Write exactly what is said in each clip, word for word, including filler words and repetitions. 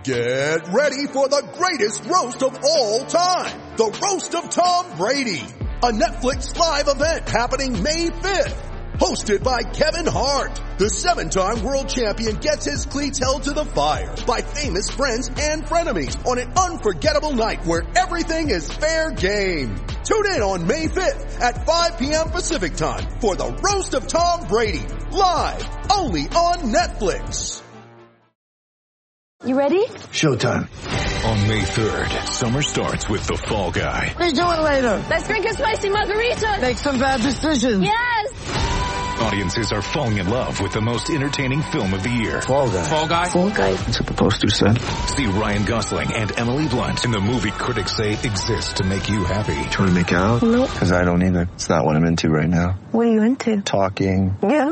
Get ready for the greatest roast of all time. The Roast of Tom Brady. A Netflix live event happening May fifth. Hosted by Kevin Hart. The seven-time world champion gets his cleats held to the fire by famous friends and frenemies on an unforgettable night where everything is fair game. Tune in on May fifth at five p.m. Pacific time for the Roast of Tom Brady. Live only on Netflix. You ready? Showtime. On May third, summer starts with The Fall Guy. Let's do it later. Let's drink a spicy margarita. Make some bad decisions. Yes. Audiences are falling in love with the most entertaining film of the year. Fall Guy. Fall Guy. Fall Guy. That's what the poster said. See Ryan Gosling and Emily Blunt in the movie critics say exists to make you happy. Trying to make it out? Nope. Because I don't either. It's not what I'm into right now. What are you into? Talking. Yeah.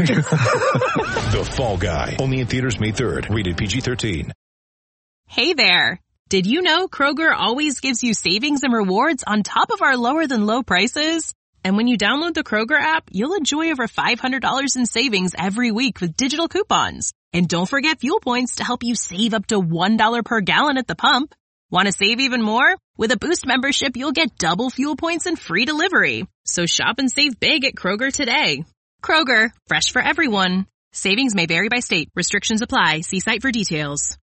The Fall Guy. Only in theaters May third. Rated P G thirteen. Hey there. Did you know Kroger always gives you savings and rewards on top of our lower than low prices? And when you download the Kroger app, you'll enjoy over five hundred dollars in savings every week with digital coupons. And don't forget fuel points to help you save up to one dollar per gallon at the pump. Want to save even more? With a Boost membership, you'll get double fuel points and free delivery. So shop and save big at Kroger today. Kroger, fresh for everyone. Savings may vary by state. Restrictions apply. See site for details.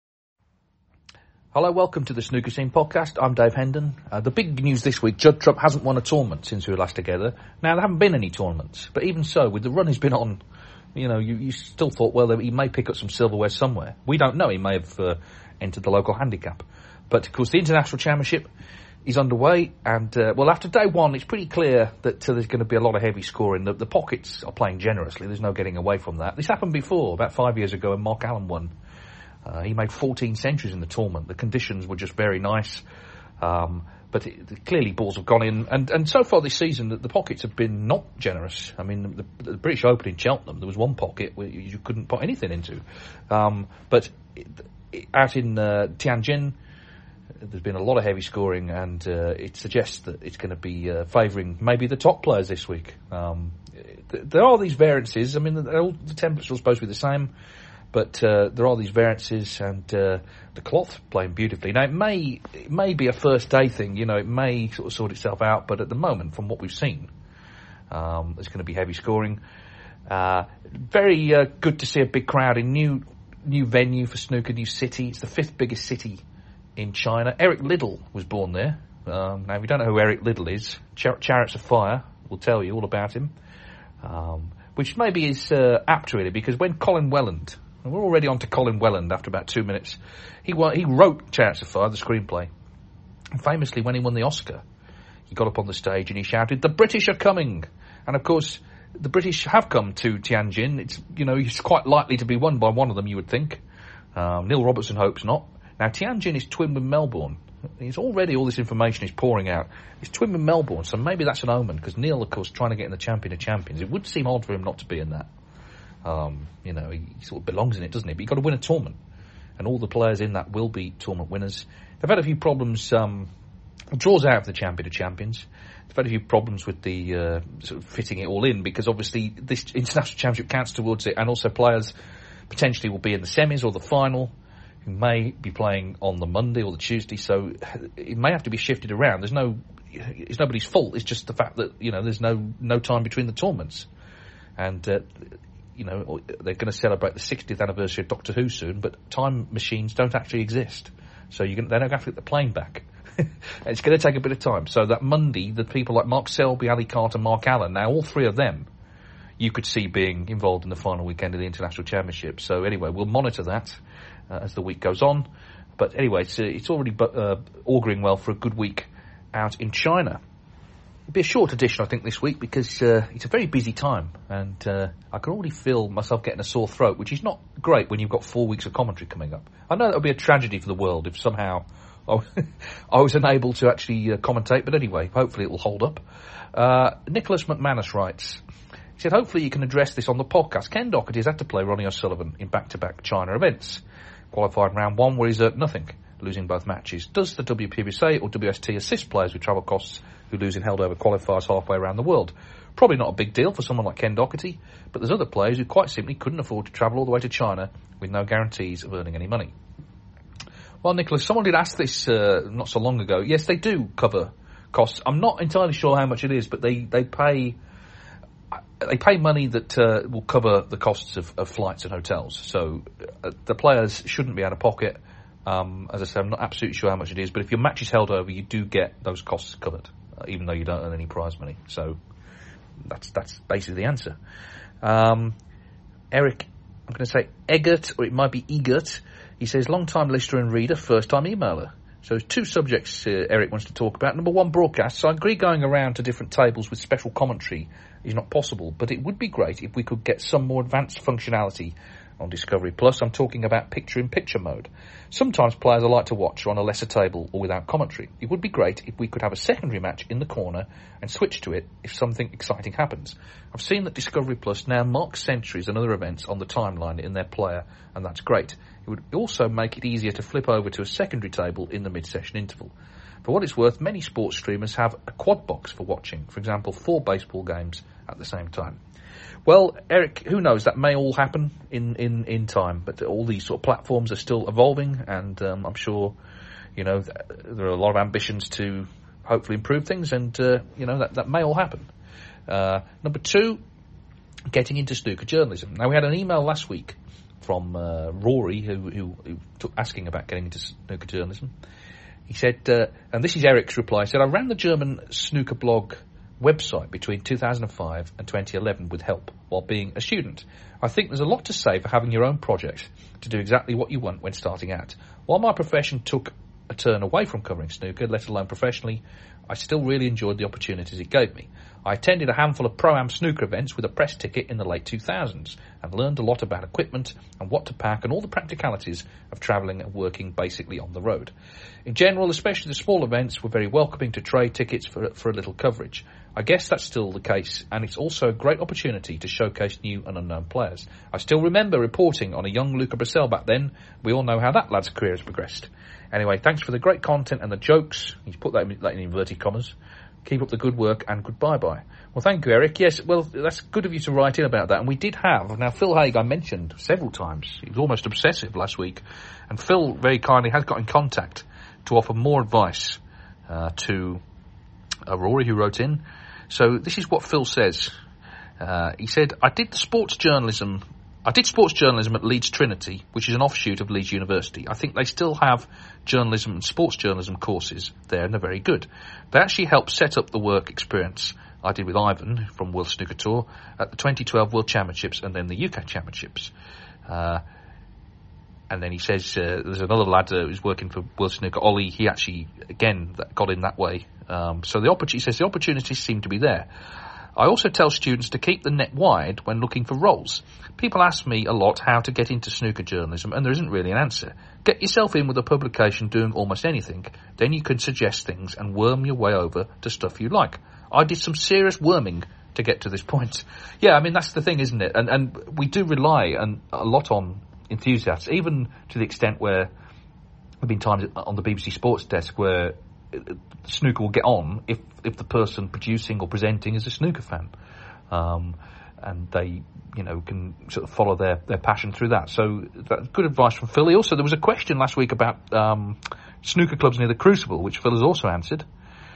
Hello, welcome to the Snooker Scene podcast. I'm Dave Hendon. Uh, the big news this week, Judd Trump hasn't won a tournament since we were last together. Now, there haven't been any tournaments, but even so, with the run he's been on, you know, you, you still thought, well, he may pick up some silverware somewhere. We don't know. He may have uh, entered the local handicap. But, of course, the International Championship is underway, and, uh, well, after day one, it's pretty clear that uh, there's going to be a lot of heavy scoring. The, the pockets are playing generously. There's no getting away from that. This happened before, about five years ago, when Mark Allen won. Uh, he made fourteen centuries in the tournament. The conditions were just very nice. Um, but it, clearly balls have gone in. And, and so far this season, the, the pockets have been not generous. I mean, the, the British Open in Cheltenham, there was one pocket where you couldn't put anything into. Um, but it, it, out in uh, Tianjin, there's been a lot of heavy scoring, and uh, it suggests that it's going to be uh, favouring maybe the top players this week. Um, th- there are these variances. I mean, all, the temperatures are supposed to be the same. But uh, there are these variances, and uh, the cloth playing beautifully. Now, it may it may be a first day thing, you know, it may sort of sort itself out, but at the moment, from what we've seen, um, there's going to be heavy scoring. Uh, very uh, good to see a big crowd in new new venue for snooker, new city. It's the fifth biggest city in China. Eric Liddell was born there. Um, now, if you don't know who Eric Liddell is, Char- Chariots of Fire will tell you all about him, um, which maybe is uh, apt really, because when Colin Welland... And we're already on to Colin Welland after about two minutes. He he wrote Chariots of Fire, the screenplay. And famously, when he won the Oscar, he got up on the stage and he shouted, "The British are coming!" And of course, the British have come to Tianjin. It's, you know, it's quite likely to be won by one of them, you would think. Um, Neil Robertson hopes not. Now, Tianjin is twin with Melbourne. It's already, all this information is pouring out. It's twin with Melbourne, so maybe that's an omen, because Neil, of course, trying to get in the Champion of Champions. It would seem odd for him not to be in that. Um, you know, he sort of belongs in it, doesn't he? But you've got to win a tournament. And all the players in that will be tournament winners. They've had a few problems, um, draws out of the Champion of Champions. They've had a few problems with the, uh, sort of fitting it all in, because obviously this international championship counts towards it, and also players potentially will be in the semis or the final, who may be playing on the Monday or the Tuesday, so it may have to be shifted around. There's no, it's nobody's fault. It's just the fact that, you know, there's no, no time between the tournaments. And, uh, you know, they're going to celebrate the sixtieth anniversary of Doctor Who soon, but time machines don't actually exist. So you're going to, they're going to have to get the plane back. It's going to take a bit of time. So that Monday, the people like Mark Selby, Ali Carter, Mark Allen, now all three of them, you could see being involved in the final weekend of the International Championship. So anyway, we'll monitor that uh, as the week goes on. But anyway, it's, uh, it's already uh, auguring well for a good week out in China. It'll be a short edition, I think, this week, because uh, it's a very busy time, and uh, I can already feel myself getting a sore throat, which is not great when you've got four weeks of commentary coming up. I know that would be a tragedy for the world if somehow I, I was unable to actually uh, commentate, but anyway, hopefully it will hold up. Uh, Nicholas McManus writes, he said, hopefully you can address this on the podcast. Ken Doherty has had to play Ronnie O'Sullivan in back-to-back China events. Qualified round one where he's earned nothing, losing both matches. Does the W P B S A or W S T assist players with travel costs who lose in held-over qualifiers halfway around the world? Probably not a big deal for someone like Ken Doherty, but there's other players who quite simply couldn't afford to travel all the way to China with no guarantees of earning any money. Well, Nicholas, someone did ask this uh, not so long ago. Yes, they do cover costs. I'm not entirely sure how much it is, but they, they pay they pay money that uh, will cover the costs of, of flights and hotels. So uh, the players shouldn't be out of pocket. Um, as I said, I'm not absolutely sure how much it is, but if your match is held over, you do get those costs covered, uh, even though you don't earn any prize money. So that's that's basically the answer. Um, Eric, I'm going to say Eggert, or it might be Egert. He says, long-time listener and reader, first-time emailer. So two subjects uh, Eric wants to talk about. Number one, broadcasts. I agree going around to different tables with special commentary is not possible, but it would be great if we could get some more advanced functionality on Discovery Plus. I'm talking about picture-in-picture mode. Sometimes players I like to watch are on a lesser table or without commentary. It would be great if we could have a secondary match in the corner and switch to it if something exciting happens. I've seen that Discovery Plus now marks centuries and other events on the timeline in their player, and that's great. It would also make it easier to flip over to a secondary table in the mid-session interval. For what it's worth, many sports streamers have a quad box for watching, for example, four baseball games at the same time. Well, Eric, who knows? That may all happen in, in, in time, but all these sort of platforms are still evolving, and um, I'm sure, you know, th- there are a lot of ambitions to hopefully improve things, and, uh, you know, that, that may all happen. Uh, number two, getting into snooker journalism. Now, we had an email last week from uh, Rory, who, who, who took asking about getting into snooker journalism. He said, uh, and this is Eric's reply, he said, I ran the German snooker blog website between two thousand five and twenty eleven with help while being a student. I think there's a lot to say for having your own project to do exactly what you want when starting out. While my profession took a turn away from covering snooker, let alone professionally, I still really enjoyed the opportunities it gave me. I attended a handful of Pro-Am snooker events with a press ticket in the late two thousands and learned a lot about equipment and what to pack and all the practicalities of travelling and working basically on the road. In general, especially the small events were very welcoming to trade tickets for, for a little coverage. I guess that's still the case, and it's also a great opportunity to showcase new and unknown players. I still remember reporting on a young Luca Bracel back then. We all know how that lad's career has progressed. Anyway, thanks for the great content and the jokes. He's put that in, that in inverted commas. Keep up the good work and goodbye-bye. Well, thank you, Eric. Yes, well, that's good of you to write in about that. And we did have, now Phil Haig I mentioned several times. He was almost obsessive last week. And Phil very kindly has got in contact to offer more advice uh, to uh, Rory, who wrote in. So this is what Phil says. Uh, he said, I did the sports journalism I did sports journalism at Leeds Trinity, which is an offshoot of Leeds University. I think they still have journalism and sports journalism courses there, and they're very good. They actually helped set up the work experience I did with Ivan from World Snooker Tour at the twenty twelve World Championships and then the U K Championships. Uh, and then he says uh, there's another lad uh, who's working for World Snooker, Ollie. He actually, again, that got in that way. Um, so the opportunity, he says the opportunities seem to be there. I also tell students to keep the net wide when looking for roles. People ask me a lot how to get into snooker journalism, and there isn't really an answer. Get yourself in with a publication doing almost anything, then you can suggest things and worm your way over to stuff you like. I did some serious worming to get to this point. Yeah, I mean, that's the thing, isn't it? And, and we do rely on, a lot on enthusiasts, even to the extent where there have been times on the B B C Sports desk where snooker will get on if if the person producing or presenting is a snooker fan, um, and they, you know, can sort of follow their, their passion through that. So that's good advice from Phil. Also, there was a question last week about um, snooker clubs near the Crucible, which Phil has also answered.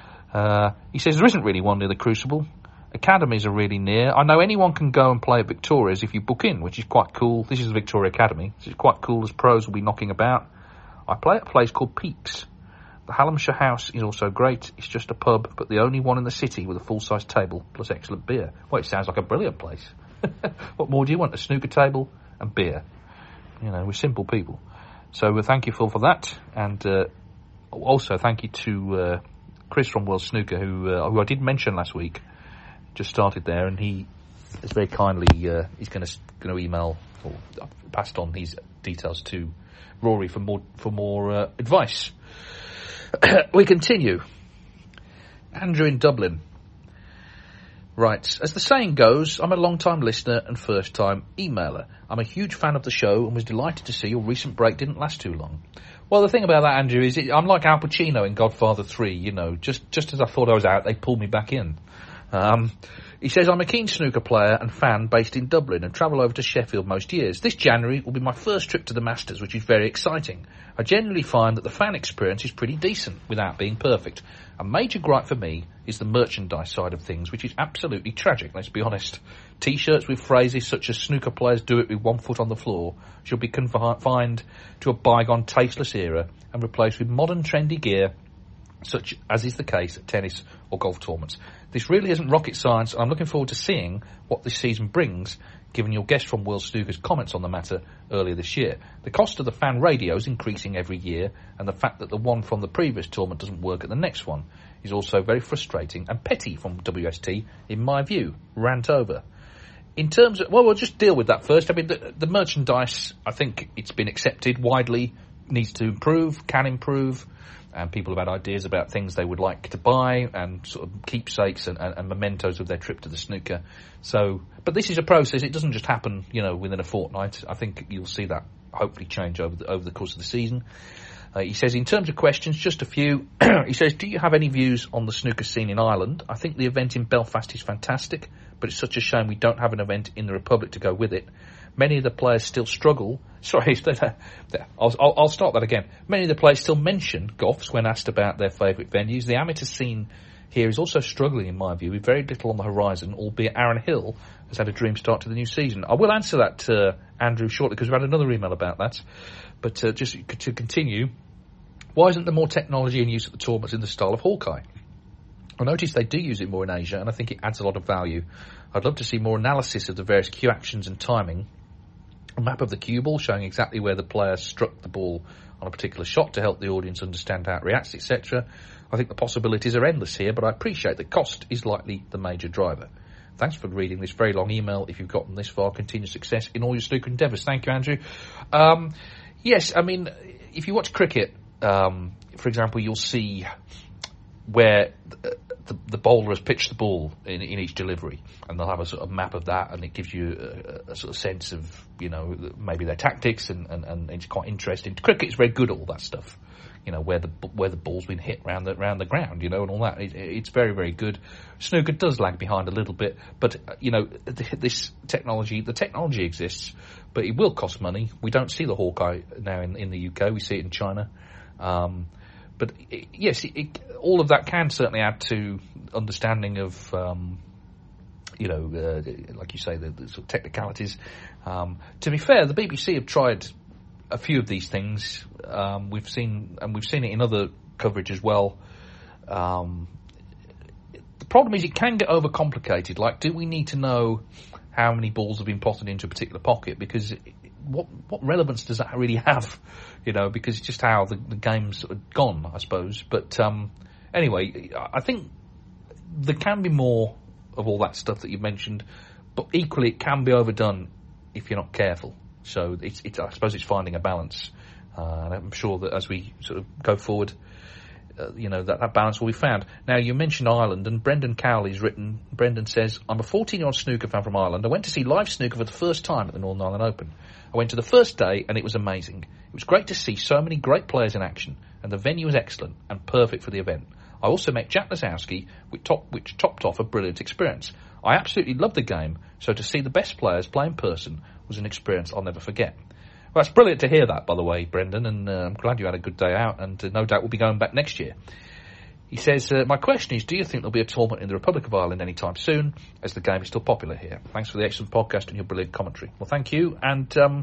Uh, he says there isn't really one near the Crucible. Academies are really near. I know anyone can go and play at Victoria's if you book in, which is quite cool. This is the Victoria Academy. This is quite cool as pros will be knocking about. I play at a place called Peaks. The Hallamshire House is also great. It's just a pub, but the only one in the city with a full-size table plus excellent beer. Well, it sounds like a brilliant place. What more do you want? A snooker table and beer. You know, we're simple people. So uh, thank you, Phil, for that. And uh, also thank you to uh, Chris from World Snooker, who, uh, who I did mention last week. Just started there, and he is very kindly, uh, he's going to going to email, or passed on his details to Rory for more, for more uh, advice. We continue. Andrew in Dublin writes, as the saying goes, I'm a long-time listener and first-time emailer. I'm a huge fan of the show and was delighted to see your recent break didn't last too long. Well, the thing about that, Andrew, is it, I'm like Al Pacino in Godfather three, you know, just, just as I thought I was out, they pulled me back in. Um, he says, I'm a keen snooker player and fan based in Dublin and travel over to Sheffield most years. This January will be my first trip to the Masters, which is very exciting. I generally find that the fan experience is pretty decent without being perfect. A major gripe for me is the merchandise side of things, which is absolutely tragic, let's be honest. T-shirts with phrases such as snooker players do it with one foot on the floor should be confined to a bygone tasteless era and replaced with modern trendy gear such as is the case at tennis or golf tournaments. This really isn't rocket science, and I'm looking forward to seeing what this season brings, given your guest from World Snooker's comments on the matter earlier this year. The cost of the fan radio is increasing every year, and the fact that the one from the previous tournament doesn't work at the next one is also very frustrating and petty from W S T, in my view. Rant over. In terms of, well, we'll just deal with that first. I mean, the, the merchandise, I think it's been accepted widely, needs to improve, can improve. And people have had ideas about things they would like to buy and sort of keepsakes and, and, and mementos of their trip to the snooker. So, but this is a process. It doesn't just happen, you know, within a fortnight. I think you'll see that hopefully change over the, over the course of the season. Uh, he says, in terms of questions, just a few. He says, do you have any views on the snooker scene in Ireland? I think the event in Belfast is fantastic, but it's such a shame we don't have an event in the Republic to go with it. Many of the players still struggle. Sorry, I'll, I'll, I'll start that again. Many of the players still mention Goffs when asked about their favourite venues. The amateur scene here is also struggling, in my view, with very little on the horizon, albeit Aaron Hill has had a dream start to the new season. I will answer that, uh, Andrew, shortly, because we've had another email about that. But uh, just to continue, why isn't there more technology in use at the tournaments in the style of Hawkeye? I noticed they do use it more in Asia, and I think it adds a lot of value. I'd love to see more analysis of the various cue actions and timing. A map of the cue ball showing exactly where the player struck the ball on a particular shot to help the audience understand how it reacts, et cetera. I think the possibilities are endless here, but I appreciate that cost is likely the major driver. Thanks for reading this very long email. If you've gotten this far, continued success in all your snooker endeavours. Thank you, Andrew. Um, yes, I mean, if you watch cricket, um, for example, you'll see where the, the, the bowler has pitched the ball in, in each delivery, and they'll have a sort of map of that, and it gives you a, a sort of sense of, you know, maybe their tactics, and, and, and it's quite interesting. Cricket is very good at all that stuff, you know, where the where the ball's been hit round the round the ground, you know, and all that. It, it's very, very good. Snooker does lag behind a little bit, but, you know, this technology, the technology exists, but it will cost money. We don't see the Hawkeye now in, in the U K, we see it in China. Um, But it, yes, it, it, all of that can certainly add to understanding of, um, you know, uh, like you say, the, the sort of technicalities. Um, to be fair, the B B C have tried a few of these things. Um, we've seen, and we've seen it in other coverage as well. Um, the problem is it can get overcomplicated. Like, do we need to know how many balls have been potted into a particular pocket? Because it, what what relevance does that really have? You know, because it's just how the, the game's sort of gone, I suppose. But um, anyway, I think there can be more of all that stuff that you mentioned, but equally it can be overdone if you're not careful. So it's, it's I suppose it's finding a balance, uh, and I'm sure that as we sort of go forward, uh, you know, that, that balance will be found. Now, you mentioned Ireland, and Brendan Cowley's written, Brendan says, I'm a fourteen-year-old snooker fan from Ireland. I went to see live snooker for the first time at the Northern Ireland Open. I went to the first day, and it was amazing. It was great to see so many great players in action, and the venue was excellent and perfect for the event. I also met Jack Lisowski, which, top, which topped off a brilliant experience. I absolutely loved the game, so to see the best players play in person was an experience I'll never forget. Well, that's brilliant to hear that, by the way, Brendan, and uh, I'm glad you had a good day out, and uh, no doubt we'll be going back next year. He says, uh, my question is, do you think there'll be a tournament in the Republic of Ireland anytime soon, as the game is still popular here? Thanks for the excellent podcast and your brilliant commentary. Well, thank you, and um,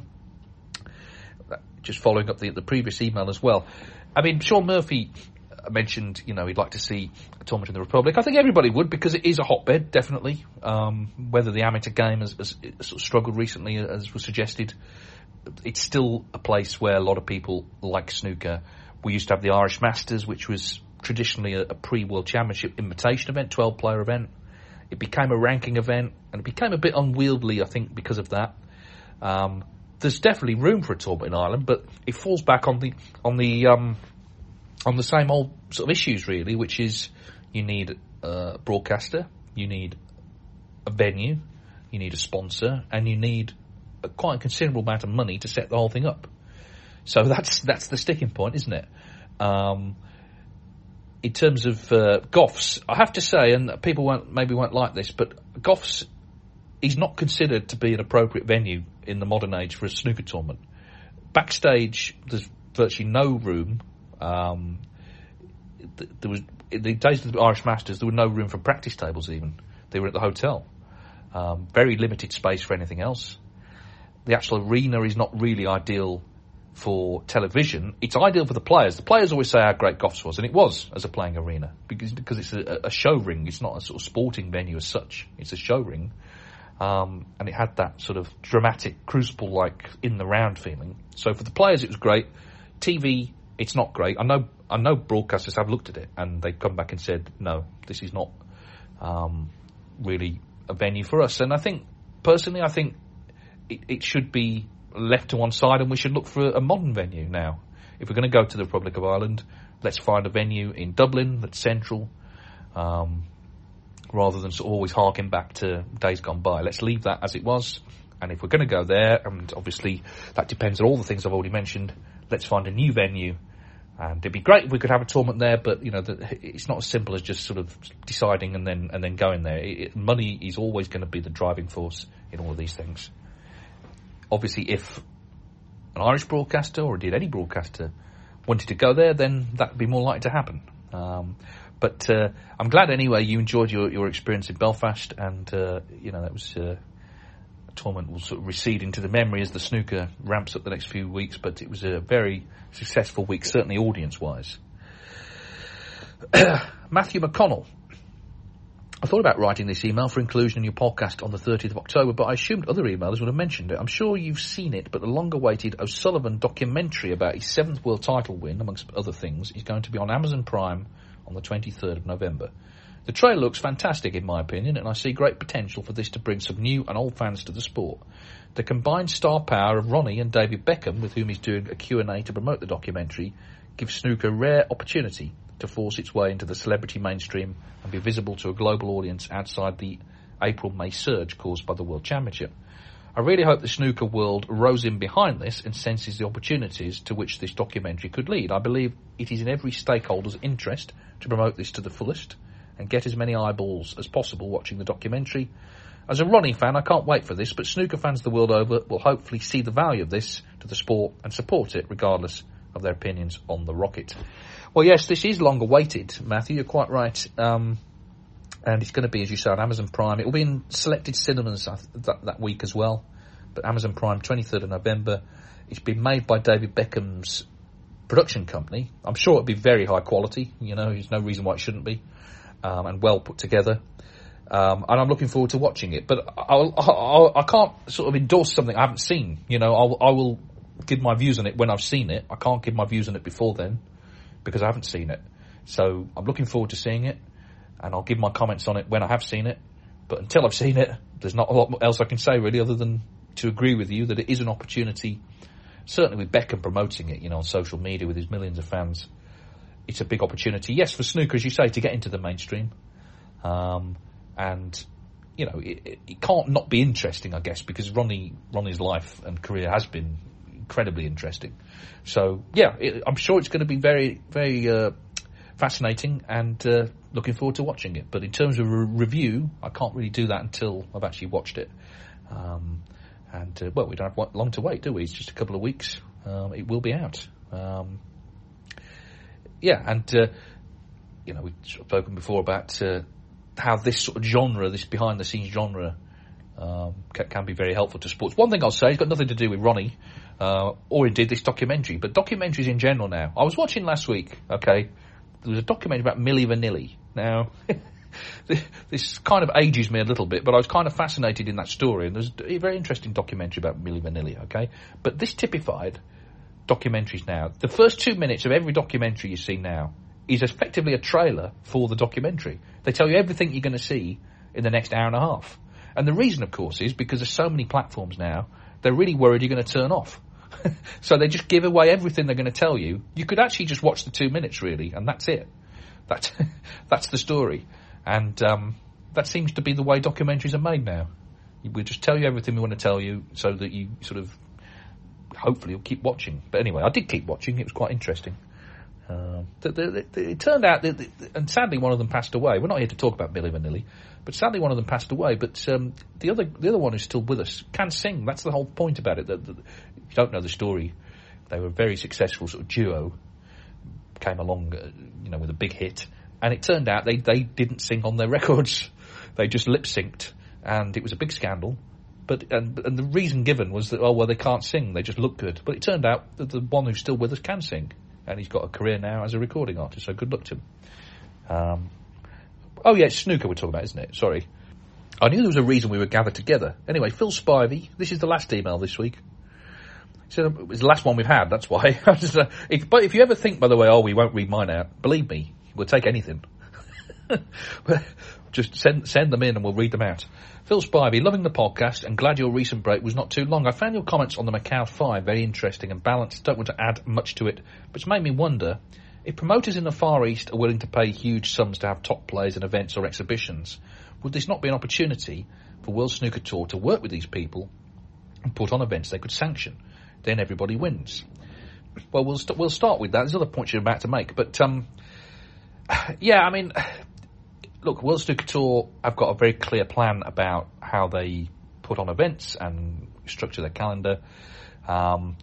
just following up the, the previous email as well. I mean, Sean Murphy mentioned, you know, he'd like to see a tournament in the Republic. I think everybody would, because it is a hotbed, definitely. Um, whether the amateur game has, has, has sort of struggled recently, as was suggested, it's still a place where a lot of people like snooker. We used to have the Irish Masters, which was traditionally a, a pre-World Championship invitation event, twelve-player event. It became a ranking event, and it became a bit unwieldy, I think, because of that. Um, there's definitely room for a tournament in Ireland, but it falls back on the on the um, on the same old sort of issues, really, which is you need a broadcaster, you need a venue, you need a sponsor, and you need a quite a considerable amount of money to set the whole thing up. So that's that's the sticking point, isn't it? Um, in terms of uh, Goffs, I have to say, and people won't maybe won't like this, but Goffs, he's not considered to be an appropriate venue in the modern age for a snooker tournament. Backstage, there's virtually no room. Um, th- there was in the days of the Irish Masters, there were no room for practice tables. Even they were at the hotel. Um, very limited space for anything else. The actual arena is not really ideal for television. It's ideal for the players. The players always say how great Goffs was, and it was as a playing arena because because it's a, a show ring. It's not a sort of sporting venue as such. It's a show ring, um, and it had that sort of dramatic crucible-like in the round feeling. So for the players, it was great. T V, it's not great. I know I know broadcasters have looked at it and they've come back and said, no, this is not um, really a venue for us. And I think personally, I think it, it should be left to one side, and we should look for a modern venue now. If we're going to go to the Republic of Ireland, let's find a venue in Dublin that's central, um, rather than sort of always harking back to days gone by. Let's leave that as it was, and if we're going to go there, and obviously that depends on all the things I've already mentioned, let's find a new venue. And it'd be great if we could have a tournament there, but you know, the, it's not as simple as just sort of deciding and then and then going there. It, it, money is always going to be the driving force in all of these things. Obviously, if an Irish broadcaster, or indeed any broadcaster, wanted to go there, then that would be more likely to happen. Um, but uh, I'm glad anyway you enjoyed your, your experience in Belfast, and uh, you know that was uh, a tournament will sort of recede into the memory as the snooker ramps up the next few weeks. But it was a very successful week, certainly audience-wise. Matthew McConnell. I thought about writing this email for inclusion in your podcast on the thirtieth of October, but I assumed other emailers would have mentioned it. I'm sure you've seen it, but the long-awaited O'Sullivan documentary about his seventh world title win, amongst other things, is going to be on Amazon Prime on the twenty-third of November. The trailer looks fantastic, in my opinion, and I see great potential for this to bring some new and old fans to the sport. The combined star power of Ronnie and David Beckham, with whom he's doing a Q and A to promote the documentary, gives snooker a rare opportunity to force its way into the celebrity mainstream and be visible to a global audience outside the April-May surge caused by the World Championship. I really hope the snooker world rows in behind this and senses the opportunities to which this documentary could lead. I believe it is in every stakeholder's interest to promote this to the fullest and get as many eyeballs as possible watching the documentary. As a Ronnie fan, I can't wait for this, but snooker fans the world over will hopefully see the value of this to the sport and support it regardless of their opinions on the Rocket. Well, yes, this is long awaited, Matthew. You're quite right. Um, and it's going to be, as you say, on Amazon Prime. It will be in selected cinemas that, that week as well. But Amazon Prime, twenty-third of November. It's been made by David Beckham's production company. I'm sure it'll be very high quality. You know, there's no reason why it shouldn't be. Um, and well put together. Um, and I'm looking forward to watching it. But I'll, I'll, I can't sort of endorse something I haven't seen. You know, I'll, I will give my views on it when I've seen it. I can't give my views on it before then, because I haven't seen it. So I'm looking forward to seeing it, and I'll give my comments on it when I have seen it. But until I've seen it, there's not a lot else I can say, really, other than to agree with you that it is an opportunity, certainly with Beckham promoting it, you know, on social media with his millions of fans. It's a big opportunity, yes, for snooker, as you say, to get into the mainstream. Um, and, you know, it, it, it can't not be interesting, I guess, because Ronnie Ronnie's life and career has been incredibly interesting. So, yeah, it, I'm sure it's going to be very, very uh, fascinating, and uh, looking forward to watching it. But in terms of a review, I can't really do that until I've actually watched it. Um, and, uh, well, we don't have long to wait, do we? It's just a couple of weeks. Um, it will be out. Um, yeah, and, uh, you know, we've spoken before about uh, how this sort of genre, this behind-the-scenes genre, um, can, can be very helpful to sports. One thing I'll say, it's got nothing to do with Ronnie, uh, or indeed this documentary, but documentaries in general now. I was watching last week, okay, there was a documentary about Milli Vanilli. Now, this kind of ages me a little bit, but I was kind of fascinated in that story, and there's a very interesting documentary about Milli Vanilli, okay? But this typified documentaries now. The first two minutes of every documentary you see now is effectively a trailer for the documentary. They tell you everything you're going to see in the next hour and a half. And the reason, of course, is because there's so many platforms now, they're really worried you're going to turn off. So they just give away everything they're going to tell you. You could actually just watch the two minutes, really, and that's it. That's, that's the story. And um, that seems to be the way documentaries are made now. We'll just tell you everything we want to tell you so that you sort of, hopefully, you'll keep watching. But anyway, I did keep watching. It was quite interesting. Um, know, the, the, the, it turned out that, the, and sadly one of them passed away. We're not here to talk about Milli Vanilli, but sadly one of them passed away. But um, the other the other one who's still with us can sing. That's the whole point about it. That, that, if you don't know the story, they were a very successful sort of duo, came along, uh, you know, with a big hit, and it turned out they, they didn't sing on their records. They just lip-synced, and it was a big scandal. But and, and the reason given was that, oh, well, they can't sing, they just look good. But it turned out that the one who's still with us can sing, and he's got a career now as a recording artist, so good luck to him. Um, oh, yeah, it's snooker we're talking about, isn't it? Sorry. I knew there was a reason we were gathered together. Anyway, Phil Spivey, this is the last email this week. So it's the last one we've had, that's why. if, but if you ever think, by the way, oh, we won't read mine out, believe me, we'll take anything. Just send send them in and we'll read them out. Phil Spivey, loving the podcast and glad your recent break was not too long. I found your comments on the Macau five very interesting and balanced. Don't want to add much to it, but it's made me wonder if promoters in the Far East are willing to pay huge sums to have top players in events or exhibitions. Would this not be an opportunity for World Snooker Tour to work with these people and put on events they could sanction? Then everybody wins. Well, we'll st- we'll start with that. There's other points you're about to make, but um, yeah, I mean, look, World Snooker Tour have got a very clear plan about how they put on events and structure their calendar. Um,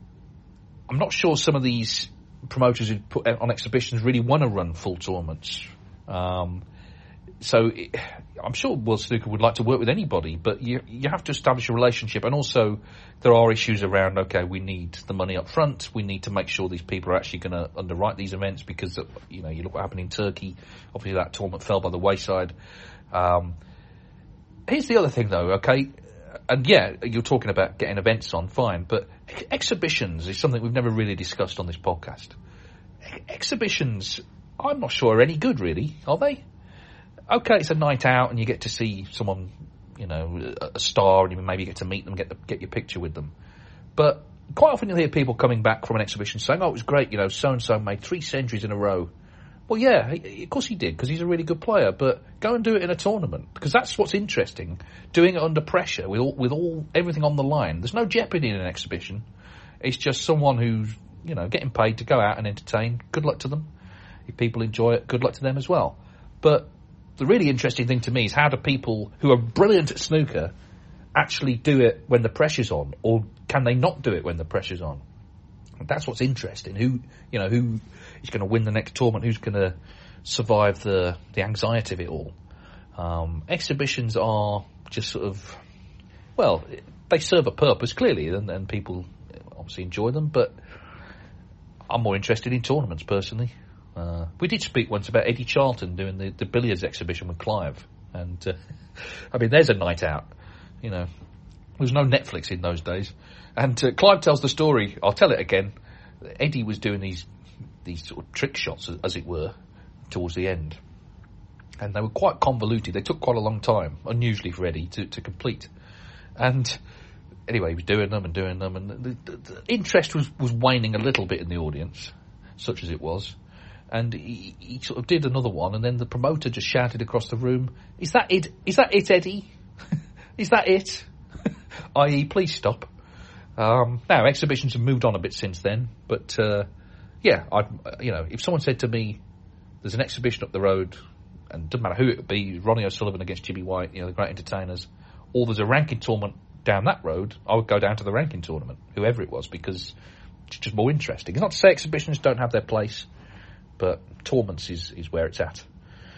I'm not sure some of these promoters who put on exhibitions really want to run full tournaments. Um, so it, I'm sure World Snooker would like to work with anybody, but you you have to establish a relationship, and also there are issues around, okay, we need the money up front, we need to make sure these people are actually going to underwrite these events, because, you know, you look what happened in Turkey, obviously that tournament fell by the wayside. Um, here's the other thing though, okay, and yeah, you're talking about getting events on, fine, but ex- exhibitions is something we've never really discussed on this podcast. Ex- exhibitions, I'm not sure are any good really, are they? Okay, it's a night out and you get to see someone, you know, a star, and you maybe get to meet them, get the, get your picture with them. But quite often you'll hear people coming back from an exhibition saying, oh, it was great, you know, so-and-so made three centuries in a row. Well, yeah, he, of course he did, because he's a really good player, but go and do it in a tournament, because that's what's interesting, doing it under pressure, with all, with all everything on the line. There's no jeopardy in an exhibition. It's just someone who's, you know, getting paid to go out and entertain. Good luck to them. If people enjoy it, good luck to them as well. But the really interesting thing to me is, how do people who are brilliant at snooker actually do it when the pressure's on, or can they not do it when the pressure's on? That's what's interesting. Who, you know, who is going to win the next tournament? Who's going to survive the the anxiety of it all? Um, exhibitions are just sort of, well, they serve a purpose clearly, and, and people obviously enjoy them. But I'm more interested in tournaments personally. Uh, we did speak once about Eddie Charlton doing the, the billiards exhibition with Clive, and uh, I mean, there's a night out. You know, there was no Netflix in those days, and uh, Clive tells the story. I'll tell it again. Eddie was doing these these sort of trick shots, as, as it were, towards the end, and they were quite convoluted. They took quite a long time, unusually for Eddie, to, to complete. And anyway, he was doing them and doing them, and the, the, the interest was, was waning a little bit in the audience, such as it was. And he, he sort of did another one, and then the promoter just shouted across the room, "Is that it? Is that it, Eddie? Is that it?" that is, please stop. Um, now, exhibitions have moved on a bit since then, but uh, yeah, I'd, you know, if someone said to me, "There's an exhibition up the road," and it doesn't matter who it would be, Ronnie O'Sullivan against Jimmy White, you know, the great entertainers, or there's a ranking tournament down that road, I would go down to the ranking tournament, whoever it was, because it's just more interesting. It's not to say exhibitions don't have their place, but tournaments is, is where it's at.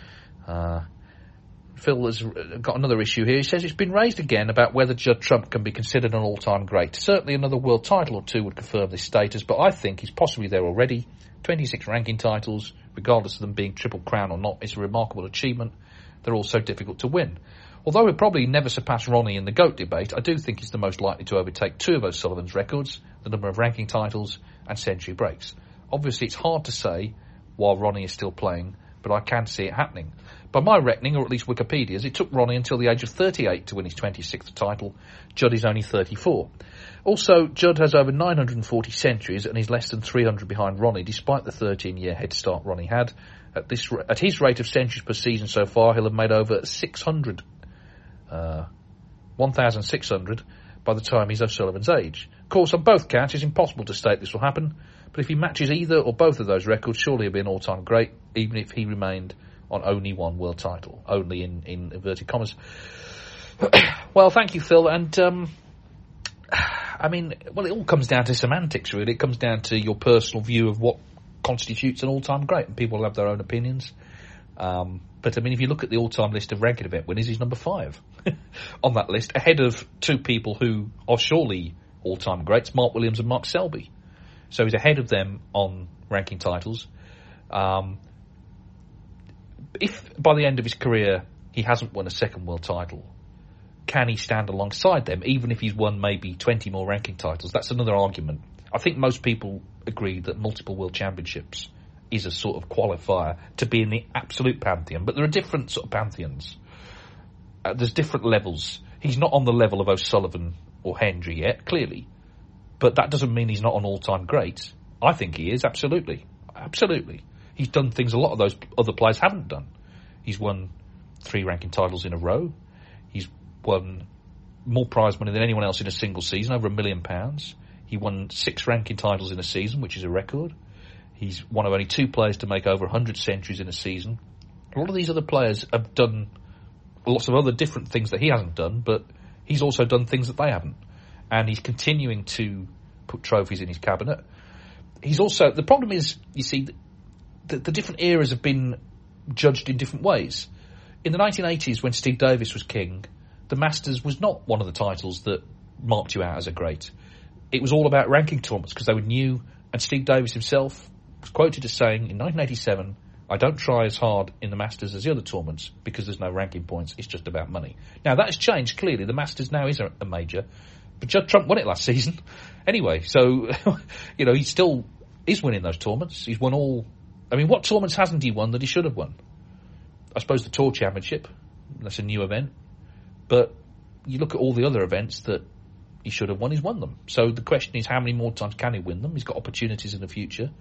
Uh, Phil has got another issue here. He says it's been raised again about whether Judd Trump can be considered an all-time great. Certainly another world title or two would confirm this status, but I think he's possibly there already. twenty-six ranking titles, regardless of them being Triple Crown or not, is a remarkable achievement. They're all so difficult to win. Although he'll probably never surpass Ronnie in the GOAT debate, I do think he's the most likely to overtake two of O'Sullivan's records, the number of ranking titles and century breaks. Obviously, it's hard to say while Ronnie is still playing, but I can see it happening. By my reckoning, or at least Wikipedia's, it took Ronnie until the age of thirty-eight to win his twenty-sixth title. Judd is only thirty-four. Also, Judd has over nine hundred forty centuries and is less than three hundred behind Ronnie, despite the thirteen-year head start Ronnie had. At this, at his rate of centuries per season so far, he'll have made over six hundred, uh, one thousand six hundred by the time he's O'Sullivan's age. Of course, on both counts, it's impossible to state this will happen, But if he matches either or both of those records, surely he'll be an all-time great, even if he remained on only one world title, only in, in inverted commas. Well, thank you, Phil. And, um, I mean, well, it all comes down to semantics, really. It comes down to your personal view of what constitutes an all-time great, and people have their own opinions. Um, but, I mean, if you look at the all-time list of ranked event winners, he's number five on that list, ahead of two people who are surely all-time greats, Mark Williams and Mark Selby. So he's ahead of them on ranking titles. Um, if by the end of his career he hasn't won a second world title, can he stand alongside them, even if he's won maybe twenty more ranking titles? That's another argument. I think most people agree that multiple world championships is a sort of qualifier to be in the absolute pantheon, but there are different sort of pantheons. Uh, there's different levels. He's not on the level of O'Sullivan or Hendry yet, clearly, but that doesn't mean he's not an all-time great. I think he is, absolutely. Absolutely. He's done things a lot of those other players haven't done. He's won three ranking titles in a row. He's won more prize money than anyone else in a single season, over a million pounds. He won six ranking titles in a season, which is a record. He's one of only two players to make over one hundred centuries in a season. A lot of these other players have done lots of other different things that he hasn't done, but he's also done things that they haven't. And he's continuing to put trophies in his cabinet. He's also, the problem is, you see, the, the different eras have been judged in different ways. In the nineteen eighties, when Steve Davis was king, the Masters was not one of the titles that marked you out as a great. It was all about ranking tournaments because they were new, and Steve Davis himself was quoted as saying in nineteen eighty-seven, I don't try as hard in the Masters as the other tournaments because there's no ranking points, it's just about money. Now that has changed clearly, the Masters now is a, a major, but Judd Trump won it last season anyway, so you know, he still is winning those tournaments. He's won all, I mean, what tournaments hasn't he won that he should have won? I suppose the Tour Championship, that's a new event, but you look at all the other events that he should have won, he's won them. So the question is, how many more times can he win them? He's got opportunities in the future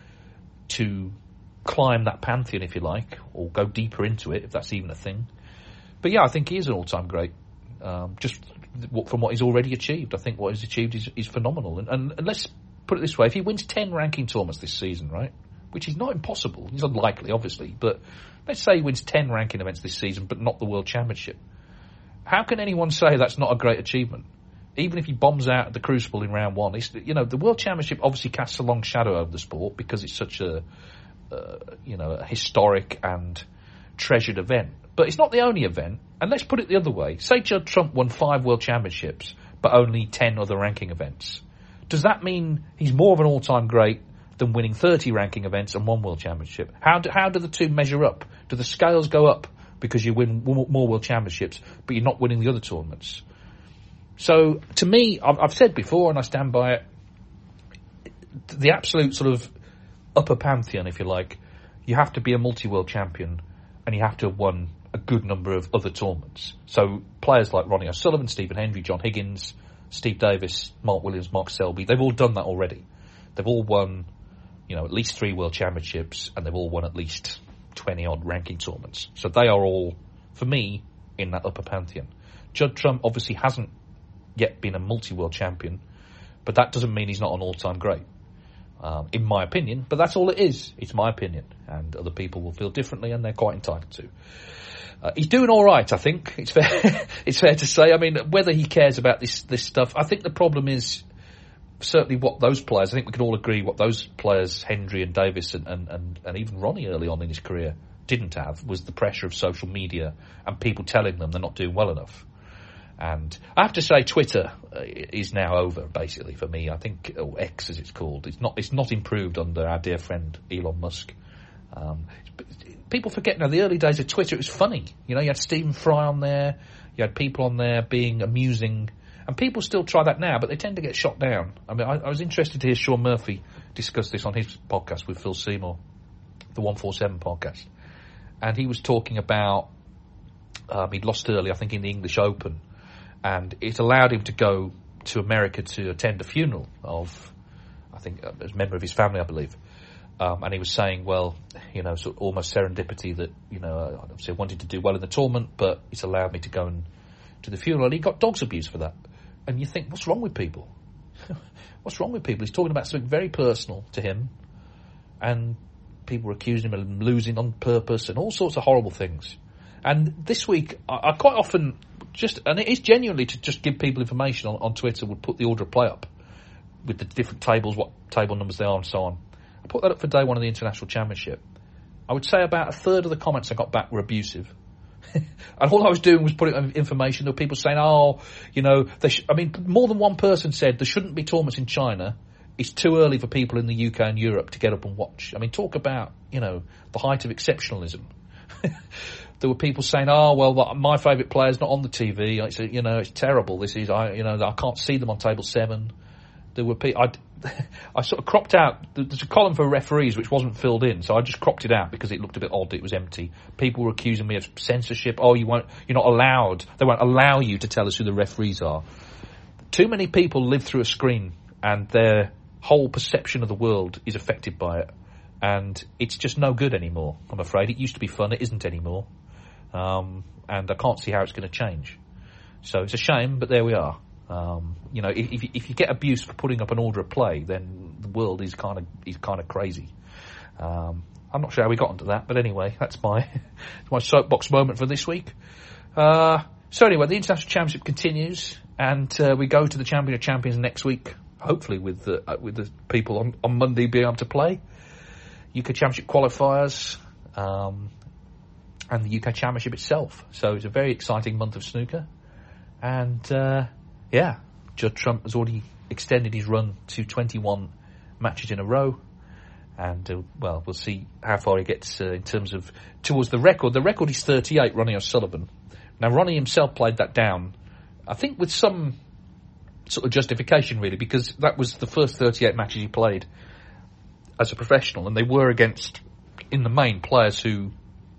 to climb that pantheon, if you like, or go deeper into it, if that's even a thing. But yeah, I think he is an all-time great, um, just from what he's already achieved. I think what he's achieved is, is phenomenal. And, and, and let's put it this way, if he wins ten ranking tournaments this season, right, which is not impossible, he's unlikely, obviously, but let's say he wins ten ranking events this season, but not the World Championship. How can anyone say that's not a great achievement? Even if he bombs out at the Crucible in round one, it's, you know, the World Championship obviously casts a long shadow over the sport because it's such a, uh, you know, a historic and treasured event. But it's not the only event. And let's put it the other way. Say Judd Trump won five World Championships, but only ten other ranking events. Does that mean he's more of an all-time great than winning thirty ranking events and one World Championship? How do, how do the two measure up? Do the scales go up because you win more World Championships, but you're not winning the other tournaments? So, to me, I've said before, and I stand by it, the absolute sort of upper pantheon, if you like, you have to be a multi-world champion, and you have to have won a good number of other tournaments. So, players like Ronnie O'Sullivan, Stephen Hendry, John Higgins, Steve Davis, Mark Williams, Mark Selby, they've all done that already. They've all won, you know, at least three World Championships, and they've all won at least twenty-odd ranking tournaments. So they are all, for me, in that upper pantheon. Judd Trump obviously hasn't yet been a multi-world champion, but that doesn't mean he's not an all-time great, um, in my opinion. But that's all it is. It's my opinion, and other people will feel differently, and they're quite entitled to. Uh, he's doing all right, I think. It's fair. It's fair to say. I mean, whether he cares about this this stuff, I think the problem is certainly what those players. I think we can all agree what those players, Hendry and Davis, and and, and, and even Ronnie early on in his career, didn't have was the pressure of social media and people telling them they're not doing well enough. And I have to say, Twitter uh, is now over, basically, for me. I think, or X as it's called, it's not it's not improved under our dear friend Elon Musk. Um, people forget now, the early days of Twitter, it was funny. You know, you had Stephen Fry on there, you had people on there being amusing, and people still try that now, but they tend to get shot down. I mean, I, I was interested to hear Sean Murphy discuss this on his podcast with Phil Seymour, the one forty-seven podcast. And he was talking about, um, he'd lost early, I think, in the English Open, and it allowed him to go to America to attend a funeral of, I think, as a member of his family, I believe. Um, and he was saying, well, you know, sort of almost serendipity that, you know, obviously I wanted to do well in the tournament, but it's allowed me to go and to the funeral. And he got dogs abuse for that. And you think, what's wrong with people? what's wrong with people? He's talking about something very personal to him, and people are accusing him of losing on purpose and all sorts of horrible things. And this week, I, I quite often just, and it is genuinely to just give people information on, on Twitter, would put the order of play up with the different tables, what table numbers they are and so on. I put that up for day one of the International Championship. I would say about a third of the comments I got back were abusive. And all I was doing was putting information. There were people saying, oh, you know, they sh-. I mean, more than one person said there shouldn't be tournaments in China. It's too early for people in the U K and Europe to get up and watch. I mean, talk about, you know, the height of exceptionalism. There were people saying, oh, well, my favourite player's not on the T V. I said, you know, it's terrible. This is, I, you know, I can't see them on table seven. There were people, I, I sort of cropped out, there's a column for referees which wasn't filled in, so I just cropped it out because it looked a bit odd, it was empty. People were accusing me of censorship. Oh, you won't, you're not allowed, they won't allow you to tell us who the referees are. Too many people live through a screen and their whole perception of the world is affected by it. And it's just no good anymore, I'm afraid. It used to be fun, it isn't anymore. Um, and I can't see how it's going to change. So it's a shame, but there we are. Um, you know, if, if you get abuse for putting up an order of play, then the world is kind of is kind of crazy. Um, I'm not sure how we got into that, but anyway, that's my my soapbox moment for this week. Uh, so anyway, the International Championship continues, and uh, we go to the Champion of Champions next week, hopefully with the, uh, with the people on, on Monday being able to play. U K Championship qualifiers, um, and the U K Championship itself. So it's a very exciting month of snooker, and. Uh, Yeah, Judd Trump has already extended his run to twenty-one matches in a row, and uh, well, we'll see how far he gets uh, in terms of towards the record. The record is thirty-eight, Ronnie O'Sullivan. Now, Ronnie himself played that down, I think with some sort of justification, really, because that was the first thirty-eight matches he played as a professional, and they were against, in the main, players who,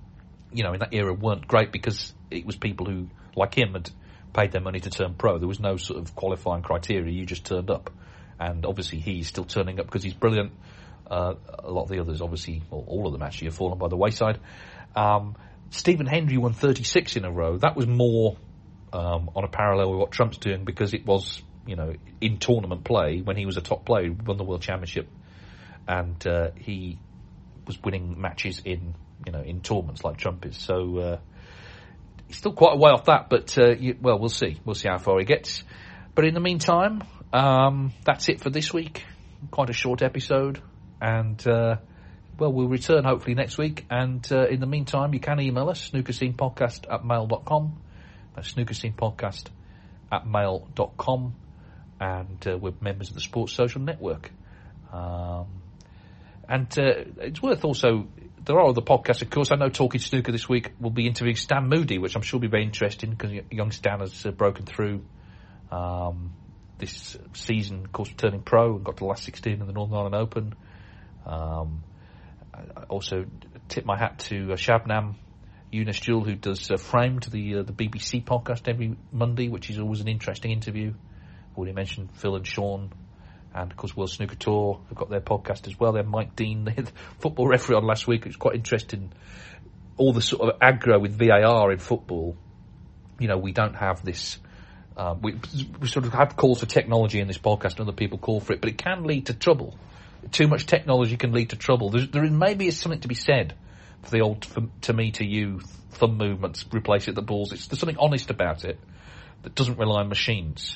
you know, in that era weren't great because it was people who, like him, had paid their money to turn pro. There was no sort of qualifying criteria. You just turned up. And obviously he's still turning up because he's brilliant. Uh, a lot of the others, obviously, well, all of them actually have fallen by the wayside. Um, Stephen Hendry won thirty-six in a row. That was more um, on a parallel with what Trump's doing because it was, you know, in tournament play when he was a top player. He won the World Championship. And uh, he was winning matches in, you know, in tournaments like Trump is. So, uh, he's still quite a way off that, but, uh, you, well, we'll see. We'll see how far he gets. But in the meantime, um, that's it for this week. Quite a short episode. And, uh, well, we'll return hopefully next week. And uh, in the meantime, you can email us, snookerscenepodcast at mail dot com. That's snookerscenepodcast at mail dot com. And uh, we're members of the Sports Social Network. Um, and uh, it's worth also... There are other podcasts, of course. I know Talking Snooker this week will be interviewing Stan Moody, which I'm sure will be very interesting because young Stan has uh, broken through um, this season, of course, turning pro and got to the last sixteen in the Northern Ireland Open. Um, I also tip my hat to uh, Shabnam Yunus Jewel, who does uh, Framed, the uh, the B B C podcast every Monday, which is always an interesting interview. I've already mentioned Phil and Sean. And, of course, World Snooker Tour have got their podcast as well. They had Mike Dean, the football referee, on last week. It was quite interesting. All the sort of aggro with V A R in football. You know, we don't have this... Um, we, we sort of have calls for technology in this podcast and other people call for it, but it can lead to trouble. Too much technology can lead to trouble. There's, there maybe is something to be said for the old for, to me, to you, thumb movements, replace it, the balls. It's, there's something honest about it that doesn't rely on machines.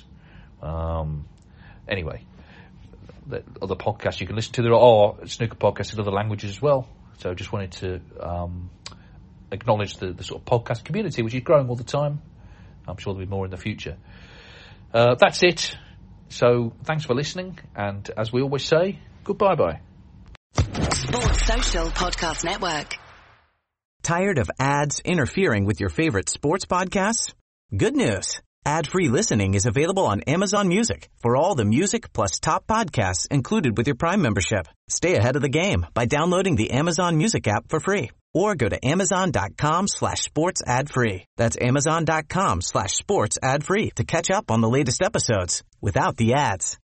Um, anyway... The other podcasts you can listen to. There are snooker podcasts in other languages as well. So just wanted to um, acknowledge the, the sort of podcast community, which is growing all the time. I'm sure there'll be more in the future. Uh, that's it. So thanks for listening. And as we always say, goodbye-bye. Sports Social Podcast Network. Tired of ads interfering with your favorite sports podcasts? Good news. Ad-free listening is available on Amazon Music for all the music plus top podcasts included with your Prime membership. Stay ahead of the game by downloading the Amazon Music app for free or go to amazon.com slash sports ad free. That's amazon.com slash sports ad free to catch up on the latest episodes without the ads.